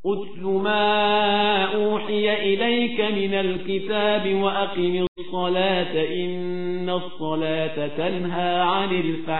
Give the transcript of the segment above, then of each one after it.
اتل ما اوحی الیک من الكتاب واقم الصلاة ان الصلاة تنہى عن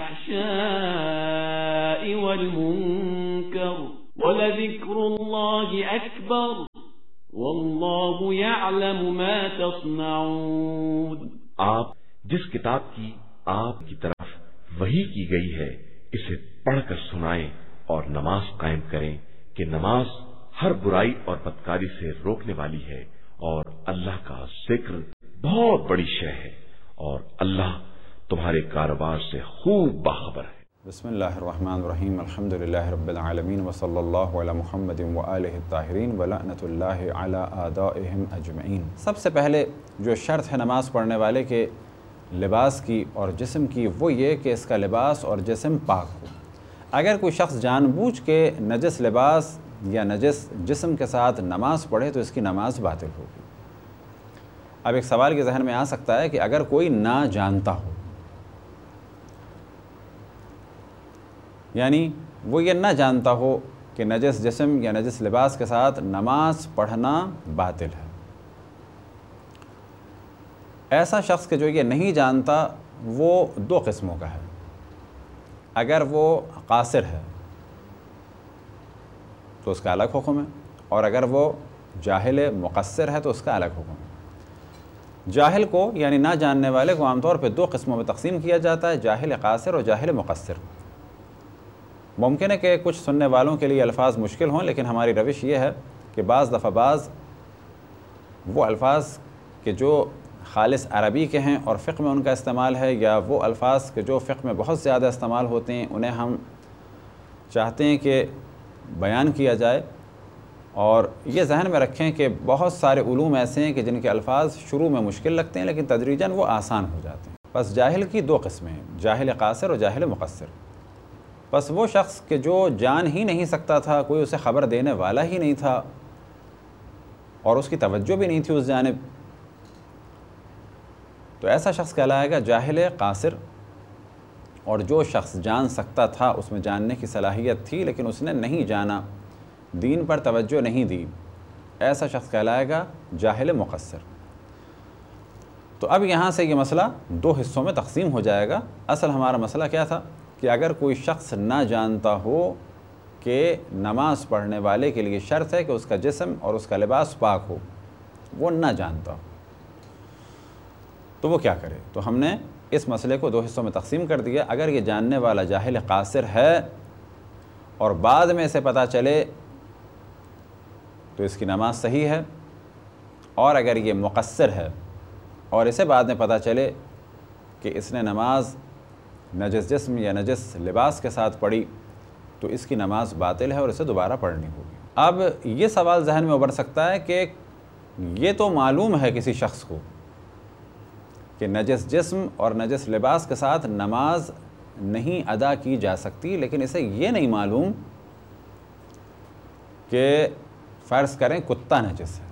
الفحشاء والمنکر ولذکر اللہ اکبر واللہ یعلم ما تصنعون۔ آپ جس کتاب کی آپ کی طرف وحی کی گئی ہے اسے پڑھ کر سنائیں اور نماز قائم کریں کہ نماز ہر برائی اور بدکاری سے روکنے والی ہے، اور اللہ کا ذکر بہت بڑی شے ہے، اور اللہ تمہارے کاروبار سے خوب باخبر ہے۔ بسم اللہ الرحمن الرحیم، الحمد للہ رب العالمین، وصلی اللہ علی محمد وآلہ الطاہرین ولعنۃ اللہ علی اعدائہم اجمعین۔ سب سے پہلے جو شرط ہے نماز پڑھنے والے کے لباس کی اور جسم کی، وہ یہ کہ اس کا لباس اور جسم پاک ہو۔ اگر کوئی شخص جان بوجھ کے نجس لباس یا نجس جسم کے ساتھ نماز پڑھے تو اس کی نماز باطل ہوگی۔ اب ایک سوال کے ذہن میں آ سکتا ہے کہ اگر کوئی نہ جانتا ہو، یعنی وہ یہ نہ جانتا ہو کہ نجس جسم یا نجس لباس کے ساتھ نماز پڑھنا باطل ہے، ایسا شخص کہ جو یہ نہیں جانتا وہ دو قسموں کا ہے۔ اگر وہ قاصر ہے تو اس کا الگ حکم ہے، اور اگر وہ جاہل مقصر ہے تو اس کا الگ حکم ہے۔ جاہل کو یعنی نہ جاننے والے کو عام طور پہ دو قسموں میں تقسیم کیا جاتا ہے، جاہل قاصر اور جاہل مقصر۔ ممکن ہے کہ کچھ سننے والوں کے لیے الفاظ مشکل ہوں، لیکن ہماری روش یہ ہے کہ بعض دفعہ وہ الفاظ کہ جو خالص عربی کے ہیں اور فقہ میں ان کا استعمال ہے، یا وہ الفاظ کہ جو فقہ میں بہت زیادہ استعمال ہوتے ہیں، انہیں ہم چاہتے ہیں کہ بیان کیا جائے، اور یہ ذہن میں رکھیں کہ بہت سارے علوم ایسے ہیں کہ جن کے الفاظ شروع میں مشکل لگتے ہیں لیکن تدریجاً وہ آسان ہو جاتے ہیں۔ بس جاہل کی دو قسمیں ہیں، جاہل قاصر اور جاہل مقصر۔ بس وہ شخص کہ جو جان ہی نہیں سکتا تھا، کوئی اسے خبر دینے والا ہی نہیں تھا اور اس کی توجہ بھی نہیں تھی اس جانب، تو ایسا شخص کہلائے گا جاہل قاصر۔ اور جو شخص جان سکتا تھا، اس میں جاننے کی صلاحیت تھی لیکن اس نے نہیں جانا، دین پر توجہ نہیں دی، ایسا شخص کہلائے گا جاہل مقصر۔ تو اب یہاں سے یہ مسئلہ دو حصوں میں تقسیم ہو جائے گا۔ اصل ہمارا مسئلہ کیا تھا کہ اگر کوئی شخص نہ جانتا ہو کہ نماز پڑھنے والے کے لیے شرط ہے کہ اس کا جسم اور اس کا لباس پاک ہو، وہ نہ جانتا ہو تو وہ کیا کرے؟ تو ہم نے اس مسئلے کو دو حصوں میں تقسیم کر دیا۔ اگر یہ جاننے والا جاہل قاصر ہے اور بعد میں اسے پتہ چلے تو اس کی نماز صحیح ہے، اور اگر یہ مقصر ہے اور اسے بعد میں پتہ چلے کہ اس نے نماز نجس جسم یا نجس لباس کے ساتھ پڑھی تو اس کی نماز باطل ہے اور اسے دوبارہ پڑھنی ہوگی۔ اب یہ سوال ذہن میں ابھر سکتا ہے کہ یہ تو معلوم ہے کسی شخص کو کہ نجس جسم اور نجس لباس کے ساتھ نماز نہیں ادا کی جا سکتی، لیکن اسے یہ نہیں معلوم کہ فرض کریں کتا نجس ہے۔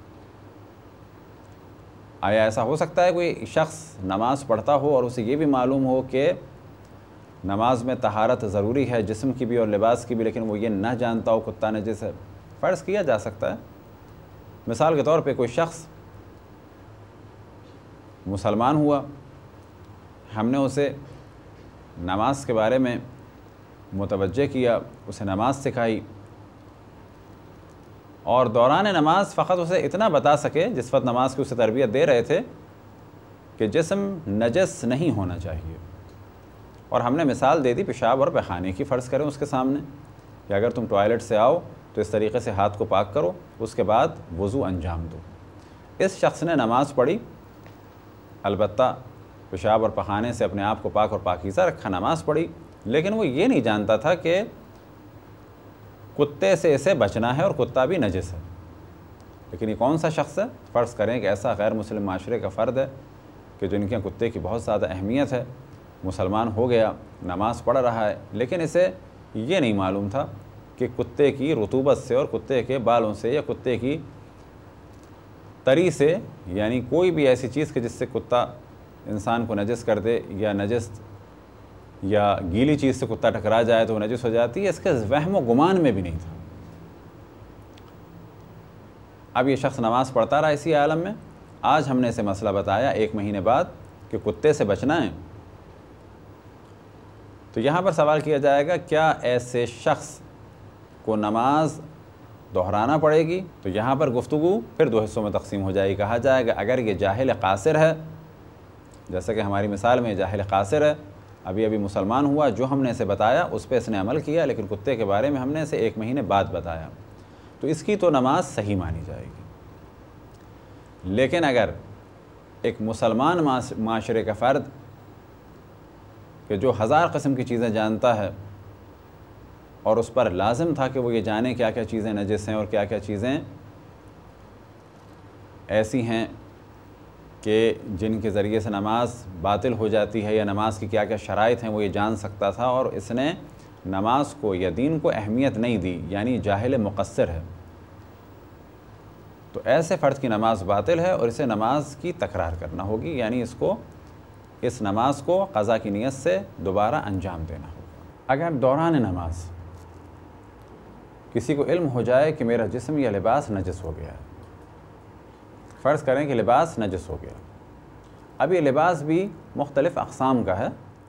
آیا ایسا ہو سکتا ہے کوئی شخص نماز پڑھتا ہو اور اسے یہ بھی معلوم ہو کہ نماز میں طہارت ضروری ہے جسم کی بھی اور لباس کی بھی، لیکن وہ یہ نہ جانتا ہو کتا نجس ہے؟ فرض کیا جا سکتا ہے۔ مثال کے طور پہ کوئی شخص مسلمان ہوا، ہم نے اسے نماز کے بارے میں متوجہ کیا، اسے نماز سکھائی، اور دوران نماز فقط اسے اتنا بتا سکے جس وقت نماز کی اسے تربیت دے رہے تھے کہ جسم نجس نہیں ہونا چاہیے، اور ہم نے مثال دے دی پیشاب اور پیخانے کی۔ فرض کریں اس کے سامنے کہ اگر تم ٹوائلٹ سے آؤ تو اس طریقے سے ہاتھ کو پاک کرو، اس کے بعد وضو انجام دو۔ اس شخص نے نماز پڑھی، البتہ پیشاب اور پخانے سے اپنے آپ کو پاک اور پاکیزہ رکھا، نماز پڑھی، لیکن وہ یہ نہیں جانتا تھا کہ کتے سے اسے بچنا ہے اور کتا بھی نجس ہے۔ لیکن یہ کون سا شخص ہے؟ فرض کریں کہ ایسا غیر مسلم معاشرے کا فرد ہے کہ جن کے کتے کی بہت زیادہ اہمیت ہے، مسلمان ہو گیا، نماز پڑھ رہا ہے، لیکن اسے یہ نہیں معلوم تھا کہ کتے کی رطوبت سے اور کتے کے بالوں سے یا کتے کی تری سے، یعنی کوئی بھی ایسی چیز کہ جس سے کتا انسان کو نجس کر دے، یا نجس یا گیلی چیز سے کتا ٹکرا جائے تو وہ نجس ہو جاتی ہے، اس کے وہم و گمان میں بھی نہیں تھا۔ اب یہ شخص نماز پڑھتا رہا اسی عالم میں، آج ہم نے اسے مسئلہ بتایا 1 مہینے بعد کہ کتے سے بچنا ہے، تو یہاں پر سوال کیا جائے گا کیا ایسے شخص کو نماز دہرانا پڑے گی؟ تو یہاں پر گفتگو پھر 2 حصوں میں تقسیم ہو جائے گی۔ کہا جائے گا اگر یہ جاہل قاصر ہے، جیسا کہ ہماری مثال میں جاہل قاصر ہے، ابھی مسلمان ہوا، جو ہم نے اسے بتایا اس پہ اس نے عمل کیا، لیکن کتے کے بارے میں ہم نے اسے 1 مہینے بعد بتایا، تو اس کی تو نماز صحیح مانی جائے گی۔ لیکن اگر ایک مسلمان معاشرے کا فرد کہ جو 1000 قسم کی چیزیں جانتا ہے اور اس پر لازم تھا کہ وہ یہ جانے کیا کیا چیزیں نجس ہیں اور کیا کیا چیزیں ایسی ہیں کہ جن کے ذریعے سے نماز باطل ہو جاتی ہے یا نماز کی کیا کیا شرائط ہیں وہ یہ جان سکتا تھا، اور اس نے نماز کو یا دین کو اہمیت نہیں دی، یعنی جاہل مقصر ہے، تو ایسے فرد کی نماز باطل ہے اور اسے نماز کی تکرار کرنا ہوگی، یعنی اس نماز کو قضا کی نیت سے دوبارہ انجام دینا ہوگا۔ اگر دوران نماز کسی کو علم ہو جائے کہ میرا جسم یا لباس نجس ہو گیا ہے، فرض کریں کہ لباس نجس ہو گیا، اب یہ لباس بھی مختلف اقسام کا ہے،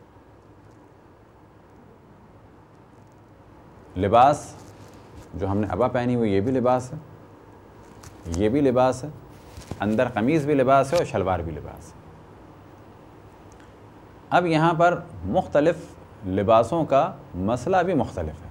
لباس جو ہم نے عبا پہنی ہوئی یہ بھی لباس ہے، یہ بھی لباس ہے، اندر قمیض بھی لباس ہے اور شلوار بھی لباس ہے۔ اب یہاں پر مختلف لباسوں کا مسئلہ بھی مختلف ہے۔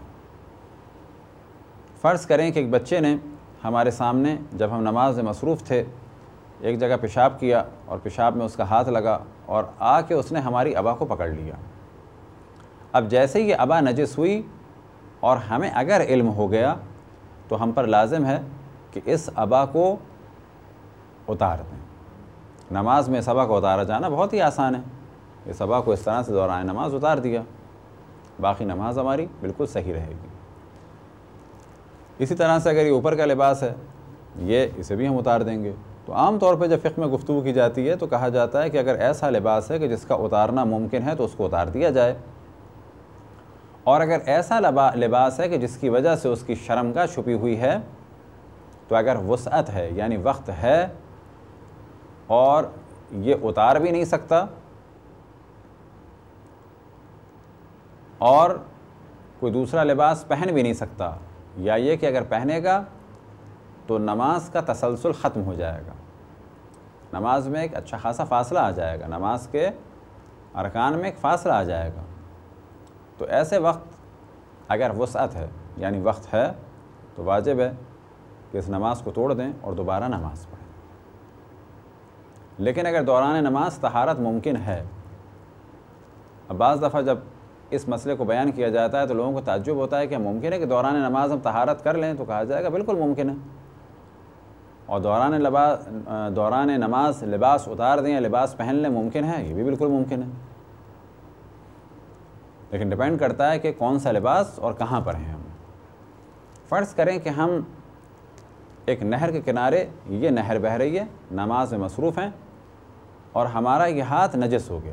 فرض کریں کہ ایک بچے نے ہمارے سامنے جب ہم نماز میں مصروف تھے ایک جگہ پیشاب کیا اور پیشاب میں اس کا ہاتھ لگا اور آ کے اس نے ہماری عبا کو پکڑ لیا۔ اب جیسے یہ عبا نجس ہوئی اور ہمیں اگر علم ہو گیا تو ہم پر لازم ہے کہ اس عبا کو اتار دیں۔ نماز میں اس عبا کو اتارا جانا بہت ہی آسان ہے، اس عبا کو اس طرح سے دوران نماز اتار دیا، باقی نماز ہماری بالکل صحیح رہے گی۔ اسی طرح سے اگر یہ اوپر کا لباس ہے اسے بھی ہم اتار دیں گے۔ تو عام طور پہ جب فقہ میں گفتگو کی جاتی ہے تو کہا جاتا ہے کہ اگر ایسا لباس ہے کہ جس کا اتارنا ممکن ہے تو اس کو اتار دیا جائے، اور اگر ایسا لباس ہے کہ جس کی وجہ سے اس کی شرمگاہ چھپی ہوئی ہے تو اگر وسعت ہے یعنی وقت ہے اور یہ اتار بھی نہیں سکتا اور کوئی دوسرا لباس پہن بھی نہیں سکتا، یا یہ کہ اگر پہنے گا تو نماز کا تسلسل ختم ہو جائے گا، نماز میں ایک اچھا خاصا فاصلہ آ جائے گا، نماز کے ارکان میں ایک فاصلہ آ جائے گا، تو ایسے وقت اگر وسعت ہے یعنی وقت ہے تو واجب ہے کہ اس نماز کو توڑ دیں اور دوبارہ نماز پڑھیں۔ لیکن اگر دوران نماز طہارت ممکن ہے، اب بعض دفعہ جب اس مسئلے کو بیان کیا جاتا ہے تو لوگوں کو تعجب ہوتا ہے کہ ممکن ہے کہ دوران نماز ہم طہارت کر لیں، تو کہا جائے گا بالکل ممکن ہے، اور دوران نماز لباس اتار دیں یا لباس پہن لیں ممکن ہے، یہ بھی بالکل ممکن ہے، لیکن ڈیپینڈ کرتا ہے کہ کون سا لباس اور کہاں پر ہیں ہم۔ فرض کریں کہ ہم ایک نہر کے کنارے، یہ نہر بہہ رہی ہے، نماز میں مصروف ہیں اور ہمارا یہ ہاتھ نجس ہو گیا،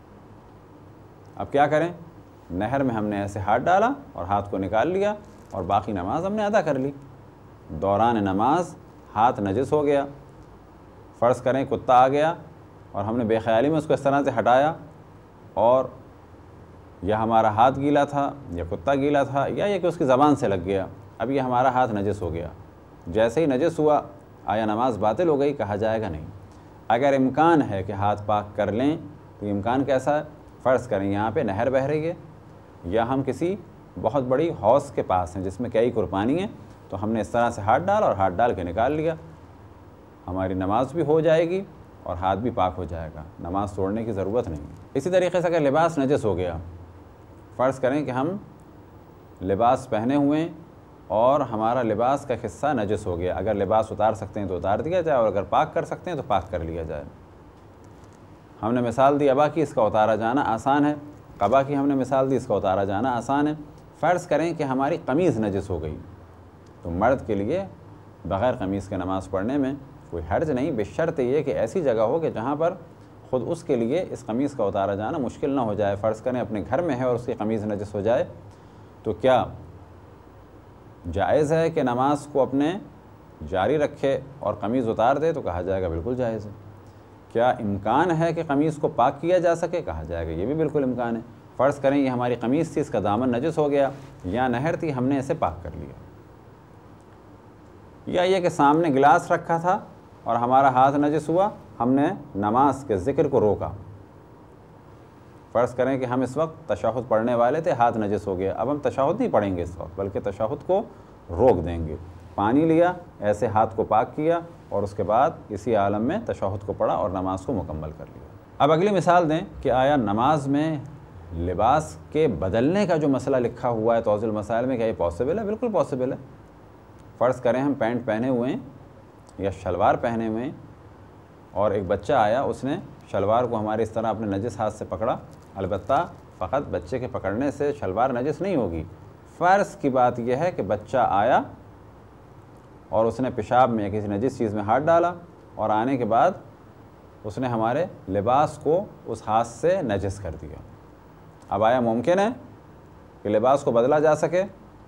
اب کیا کریں؟ نہر میں ہم نے ایسے ہاتھ ڈالا اور ہاتھ کو نکال لیا اور باقی نماز ہم نے ادا کر لی۔ دوران نماز ہاتھ نجس ہو گیا، فرض کریں کتا آ گیا اور ہم نے بے خیالی میں اس کو اس طرح سے ہٹایا، اور یا ہمارا ہاتھ گیلا تھا یا کتا گیلا تھا یا یہ کہ اس کی زبان سے لگ گیا، اب یہ ہمارا ہاتھ نجس ہو گیا، جیسے ہی نجس ہوا آیا نماز باطل ہو گئی؟ کہا جائے گا نہیں۔ اگر امکان ہے کہ ہاتھ پاک کر لیں تو امکان کیسا ہے؟ فرض کریں یہاں پہ نہر بہہ رہی ہے یا ہم کسی بہت بڑی حوض کے پاس ہیں جس میں کئی قربانی ہیں، تو ہم نے اس طرح سے ہاتھ ڈالا اور ہاتھ ڈال کے نکال لیا، ہماری نماز بھی ہو جائے گی اور ہاتھ بھی پاک ہو جائے گا، نماز توڑنے کی ضرورت نہیں۔ اسی طریقے سے اگر لباس نجس ہو گیا، فرض کریں کہ ہم لباس پہنے ہوئے ہیں اور ہمارا لباس کا حصہ نجس ہو گیا، اگر لباس اتار سکتے ہیں تو اتار دیا جائے اور اگر پاک کر سکتے ہیں تو پاک کر لیا جائے۔ ہم نے مثال دی عبا کی، اس کا اتارا جانا آسان ہے، قبا کی ہم نے مثال دی، اس کا اتارا جانا آسان ہے۔ فرض کریں کہ ہماری قمیض نجس ہو گئی، تو مرد کے لیے بغیر قمیض کے نماز پڑھنے میں کوئی حرج نہیں، بشرط یہ کہ ایسی جگہ ہو کہ جہاں پر خود اس کے لیے اس قمیض کا اتارا جانا مشکل نہ ہو جائے۔ فرض کریں اپنے گھر میں ہے اور اس کی قمیض نجس ہو جائے، تو کیا جائز ہے کہ نماز کو اپنے جاری رکھے اور قمیض اتار دے تو کہا جائے گا بالکل جائز ہے۔ کیا امکان ہے کہ قمیض کو پاک کیا جا سکے؟ کہا جائے گا یہ بھی بالکل امکان ہے۔ فرض کریں یہ ہماری قمیض تھی، اس کا دامن نجس ہو گیا، یا نہر تھی، ہم نے اسے پاک کر لیا، یا یہ کہ سامنے گلاس رکھا تھا اور ہمارا ہاتھ نجس ہوا، ہم نے نماز کے ذکر کو روکا۔ فرض کریں کہ ہم اس وقت تشہد پڑھنے والے تھے، ہاتھ نجس ہو گیا، اب ہم تشہد نہیں پڑھیں گے اس وقت، بلکہ تشہد کو روک دیں گے۔ پانی لیا، ایسے ہاتھ کو پاک کیا اور اس کے بعد اسی عالم میں تشہد کو پڑھا اور نماز کو مکمل کر لیا۔ اب اگلی مثال دیں کہ آیا نماز میں لباس کے بدلنے کا جو مسئلہ لکھا ہوا ہے توضیح المسائل میں، کیا یہ پاسبل ہے؟ بالکل پاسبل ہے۔ فرض کریں ہم پینٹ پہنے ہوئے ہیں یا شلوار پہنے ہوئے ہیں اور ایک بچہ آیا، اس نے شلوار کو ہمارے اس طرح اپنے نجس ہاتھ سے پکڑا، البتہ فقط بچے کے پکڑنے سے شلوار نجس نہیں ہوگی۔ فرض کی بات یہ ہے کہ بچہ آیا اور اس نے پیشاب میں یا کسی نجس چیز میں ہاتھ ڈالا اور آنے کے بعد اس نے ہمارے لباس کو اس ہاتھ سے نجس کر دیا۔ اب آیا ممکن ہے کہ لباس کو بدلا جا سکے؟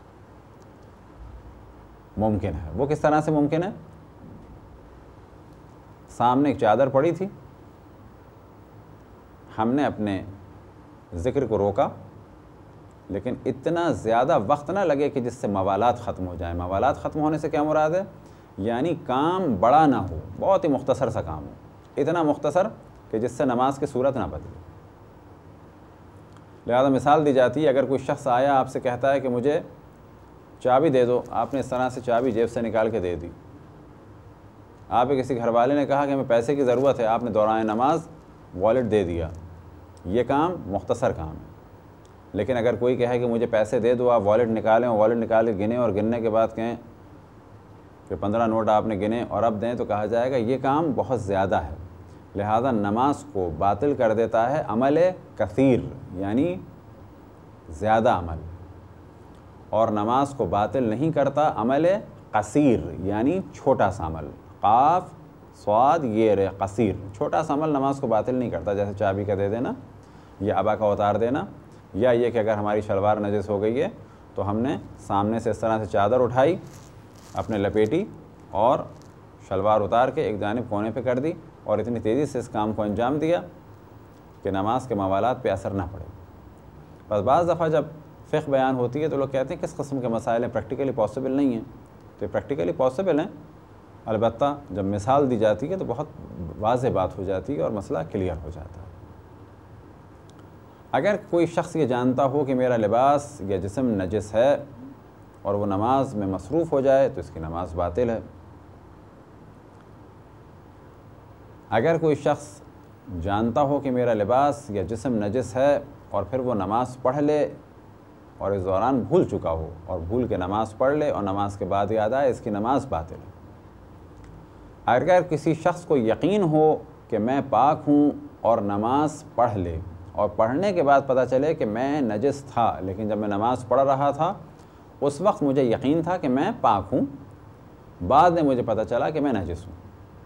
ممکن ہے۔ وہ کس طرح سے ممکن ہے؟ سامنے ایک چادر پڑی تھی، ہم نے اپنے ذکر کو روکا، لیکن اتنا زیادہ وقت نہ لگے کہ جس سے موالات ختم ہو جائیں۔ موالات ختم ہونے سے کیا مراد ہے؟ یعنی کام بڑا نہ ہو، بہت ہی مختصر سا کام ہو، اتنا مختصر کہ جس سے نماز کی صورت نہ بدلے۔ لہذا مثال دی جاتی ہے، اگر کوئی شخص آیا آپ سے کہتا ہے کہ مجھے چابی دے دو، آپ نے اس طرح سے چابی جیب سے نکال کے دے دی۔ آپ کے کسی گھر والے نے کہا کہ ہمیں پیسے کی ضرورت ہے، آپ نے دوران نماز والیٹ دے دیا، یہ کام مختصر کام ہے۔ لیکن اگر کوئی کہے کہ مجھے پیسے دے دو، آپ والیٹ نکالیں اور والیٹ نکال کے گنیں اور گننے کے بعد کہیں کہ 15 نوٹ آپ نے گنے اور اب دیں، تو کہا جائے گا یہ کام بہت زیادہ ہے۔ لہذا نماز کو باطل کر دیتا ہے عمل کثیر، یعنی زیادہ عمل، اور نماز کو باطل نہیں کرتا عمل قصیر، یعنی چھوٹا سا عمل۔ قاف صاد یہ رے قصیر، چھوٹا سا عمل نماز کو باطل نہیں کرتا، جیسے چابی کا دے دینا یا ابا کا اتار دینا، یا یہ کہ اگر ہماری شلوار نجس ہو گئی ہے تو ہم نے سامنے سے اس طرح سے چادر اٹھائی، اپنے لپیٹی اور شلوار اتار کے ایک جانب کونے پہ کر دی اور اتنی تیزی سے اس کام کو انجام دیا کہ نماز کے موالات پہ اثر نہ پڑے۔ بس بعض دفعہ جب فقہ بیان ہوتی ہے تو لوگ کہتے ہیں کس قسم کے مسائل ہیں، پریکٹیکلی پاسبل نہیں ہیں، تو یہ پریکٹیکلی پاسبل ہیں، البتہ جب مثال دی جاتی ہے تو بہت واضح بات ہو جاتی ہے اور مسئلہ کلیئر ہو جاتا ہے۔ اگر کوئی شخص یہ جانتا ہو کہ میرا لباس یا جسم نجس ہے اور وہ نماز میں مصروف ہو جائے تو اس کی نماز باطل ہے۔ اگر کوئی شخص جانتا ہو کہ میرا لباس یا جسم نجس ہے اور پھر وہ نماز پڑھ لے اور اس دوران بھول چکا ہو اور بھول کے نماز پڑھ لے اور نماز کے بعد یاد آئے، اس کی نماز باطل ہے۔ اگر کسی شخص کو یقین ہو کہ میں پاک ہوں اور نماز پڑھ لے اور پڑھنے کے بعد پتہ چلے کہ میں نجس تھا، لیکن جب میں نماز پڑھ رہا تھا اس وقت مجھے یقین تھا کہ میں پاک ہوں، بعد میں مجھے پتہ چلا کہ میں نجس ہوں۔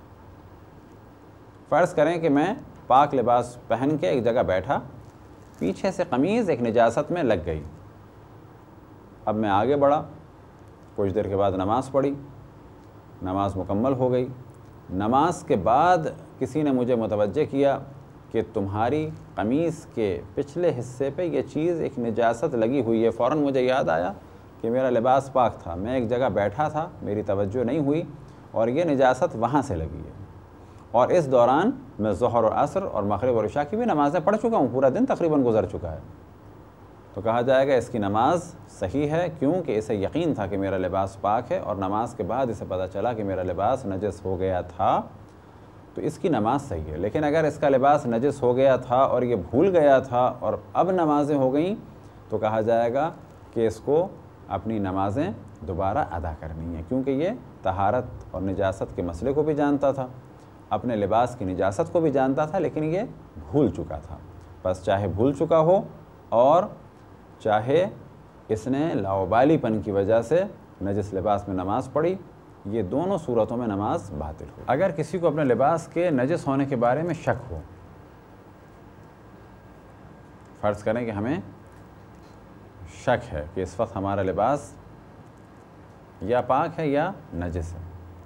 فرض کریں کہ میں پاک لباس پہن کے ایک جگہ بیٹھا، پیچھے سے قمیض ایک نجاست میں لگ گئی، اب میں آگے بڑھا، کچھ دیر کے بعد نماز پڑھی، نماز مکمل ہو گئی۔ نماز کے بعد کسی نے مجھے متوجہ کیا کہ تمہاری قمیض کے پچھلے حصے پہ یہ چیز ایک نجاست لگی ہوئی ہے، فوراً مجھے یاد آیا کہ میرا لباس پاک تھا، میں ایک جگہ بیٹھا تھا، میری توجہ نہیں ہوئی اور یہ نجاست وہاں سے لگی ہے، اور اس دوران میں ظہر اور عصر اور مغرب اور عشاء کی بھی نمازیں پڑھ چکا ہوں، پورا دن تقریباً گزر چکا ہے، تو کہا جائے گا اس کی نماز صحیح ہے، کیونکہ اسے یقین تھا کہ میرا لباس پاک ہے اور نماز کے بعد اسے پتہ چلا کہ میرا لباس نجس ہو گیا تھا، تو اس کی نماز صحیح ہے۔ لیکن اگر اس کا لباس نجس ہو گیا تھا اور یہ بھول گیا تھا اور اب نمازیں ہو گئیں تو کہا جائے گا کہ اس کو اپنی نمازیں دوبارہ ادا کرنی ہیں، کیونکہ یہ طہارت اور نجاست کے مسئلے کو بھی جانتا تھا، اپنے لباس کی نجاست کو بھی جانتا تھا، لیکن یہ بھول چکا تھا۔ بس چاہے بھول چکا ہو اور چاہے اس نے لاوبالی پن کی وجہ سے نجس لباس میں نماز پڑھی، یہ دونوں صورتوں میں نماز باطل ہو۔ اگر کسی کو اپنے لباس کے نجس ہونے کے بارے میں شک ہو، فرض کریں کہ ہمیں شک ہے کہ اس وقت ہمارا لباس یا پاک ہے یا نجس ہے،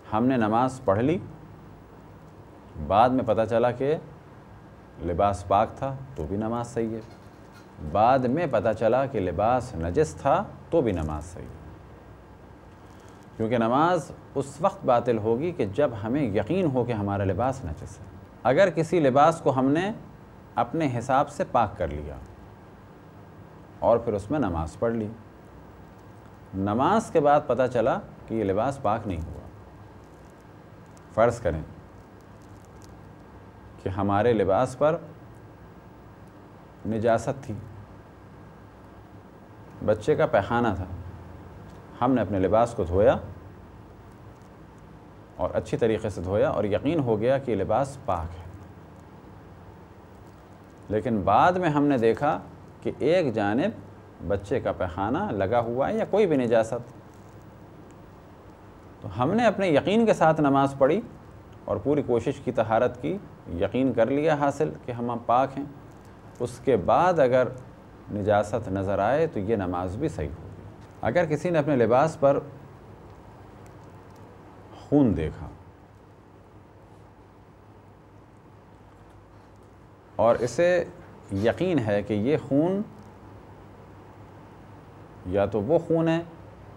ہم نے نماز پڑھ لی، بعد میں پتہ چلا کہ لباس پاک تھا تو بھی نماز صحیح ہے، بعد میں پتہ چلا کہ لباس نجس تھا تو بھی نماز صحیح ہے، کیونکہ نماز اس وقت باطل ہوگی کہ جب ہمیں یقین ہو کہ ہمارا لباس نجس ہے۔ اگر کسی لباس کو ہم نے اپنے حساب سے پاک کر لیا اور پھر اس میں نماز پڑھ لی، نماز کے بعد پتہ چلا کہ یہ لباس پاک نہیں ہوا، فرض کریں کہ ہمارے لباس پر نجاست تھی، بچے کا پیخانہ تھا، ہم نے اپنے لباس کو دھویا اور اچھی طریقے سے دھویا اور یقین ہو گیا کہ یہ لباس پاک ہے، لیکن بعد میں ہم نے دیکھا کہ ایک جانب بچے کا پیخانہ لگا ہوا ہے یا کوئی بھی نجاست، تو ہم نے اپنے یقین کے ساتھ نماز پڑھی اور پوری کوشش کی، طہارت کی، یقین کر لیا حاصل کہ ہم پاک ہیں، اس کے بعد اگر نجاست نظر آئے تو یہ نماز بھی صحیح ہوگی۔ اگر کسی نے اپنے لباس پر خون دیکھا اور اسے یقین ہے کہ یہ خون یا تو وہ خون ہے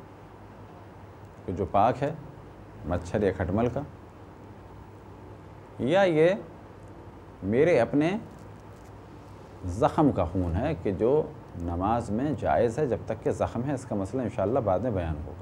کہ جو پاک ہے، مچھر یا کھٹمل کا، یا یہ میرے اپنے زخم کا خون ہے کہ جو نماز میں جائز ہے جب تک کہ زخم ہے، اس کا مسئلہ انشاءاللہ بعد میں بیان ہوگا۔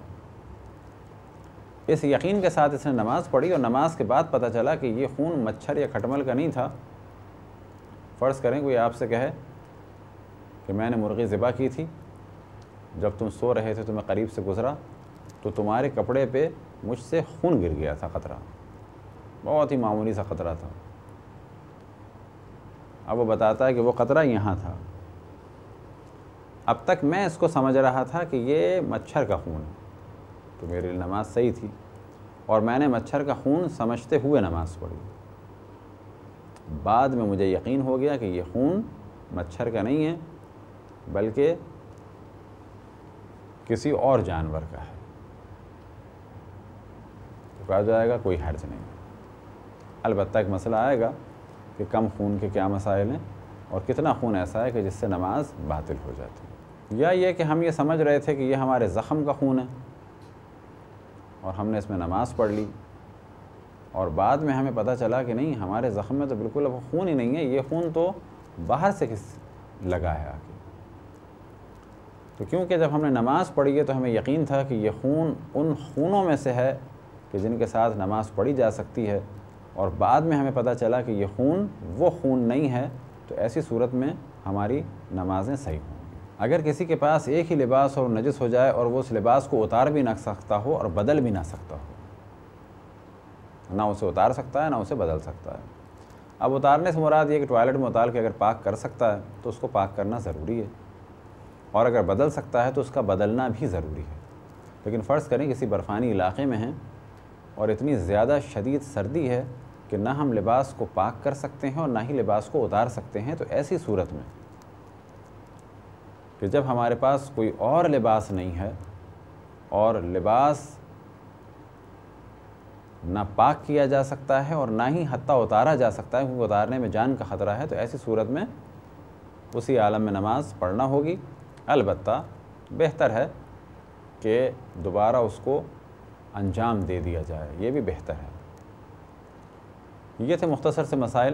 اس یقین کے ساتھ اس نے نماز پڑھی اور نماز کے بعد پتہ چلا کہ یہ خون مچھر یا کھٹمل کا نہیں تھا۔ فرض کریں کوئی آپ سے کہے کہ میں نے مرغی ذبح کی تھی، جب تم سو رہے تھے تو میں قریب سے گزرا تو تمہارے کپڑے پہ مجھ سے خون گر گیا تھا، قطرہ، بہت ہی معمولی سا قطرہ تھا۔ اب وہ بتاتا ہے کہ وہ قطرہ یہاں تھا، اب تک میں اس کو سمجھ رہا تھا کہ یہ مچھر کا خون ہے، تو میری نماز صحیح تھی اور میں نے مچھر کا خون سمجھتے ہوئے نماز پڑھی۔ بعد میں مجھے یقین ہو گیا کہ یہ خون مچھر کا نہیں ہے بلکہ کسی اور جانور کا ہے، تو کہا جائے گا کوئی حرج نہیں۔ البتہ ایک مسئلہ آئے گا کہ کم خون کے کیا مسائل ہیں اور کتنا خون ایسا ہے کہ جس سے نماز باطل ہو جاتی ہے، یا یہ کہ ہم یہ سمجھ رہے تھے کہ یہ ہمارے زخم کا خون ہے اور ہم نے اس میں نماز پڑھ لی اور بعد میں ہمیں پتہ چلا کہ نہیں، ہمارے زخم میں تو بالکل اب خون ہی نہیں ہے، یہ خون تو باہر سے لگا ہے آ کے۔ تو کیونکہ جب ہم نے نماز پڑھی ہے تو ہمیں یقین تھا کہ یہ خون ان خونوں میں سے ہے کہ جن کے ساتھ نماز پڑھی جا سکتی ہے، اور بعد میں ہمیں پتہ چلا کہ یہ خون وہ خون نہیں ہے، تو ایسی صورت میں ہماری نمازیں صحیح ہوں گی۔ اگر کسی کے پاس ایک ہی لباس اور نجس ہو جائے اور وہ اس لباس کو اتار بھی نہ سکتا ہو اور بدل بھی نہ سکتا ہو، نہ اسے اتار سکتا ہے نہ اسے بدل سکتا ہے۔ اب اتارنے سے مراد یہ کہ ٹوائلٹ میں اتار کے اگر پاک کر سکتا ہے تو اس کو پاک کرنا ضروری ہے، اور اگر بدل سکتا ہے تو اس کا بدلنا بھی ضروری ہے۔ لیکن فرض کریں کسی برفانی علاقے میں ہیں اور اتنی زیادہ شدید سردی ہے کہ نہ ہم لباس کو پاک کر سکتے ہیں اور نہ ہی لباس کو اتار سکتے ہیں، تو ایسی صورت میں کہ جب ہمارے پاس کوئی اور لباس نہیں ہے اور لباس نہ پاک کیا جا سکتا ہے اور نہ ہی حتیٰ اتارا جا سکتا ہے کیونکہ اتارنے میں جان کا خطرہ ہے، تو ایسی صورت میں اسی عالم میں نماز پڑھنا ہوگی۔ البتہ بہتر ہے کہ دوبارہ اس کو انجام دے دیا جائے، یہ بھی بہتر ہے۔ یہ تھے مختصر سے مسائل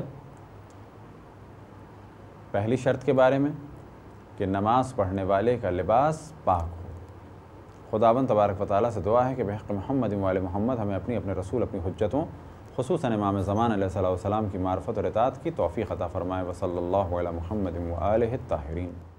پہلی شرط کے بارے میں کہ نماز پڑھنے والے کا لباس پاک ہو۔ خداوند تبارک و تعالیٰ سے دعا ہے کہ بحق محمد و آل محمد ہمیں اپنے رسول اپنی حجتوں خصوصاً امام زمان علیہ الصلوۃ والسلام کی معرفت اور اطاعت کی توفیق عطا فرمائے۔ وصلی اللہ علی محمد و آلہ الطاہرین۔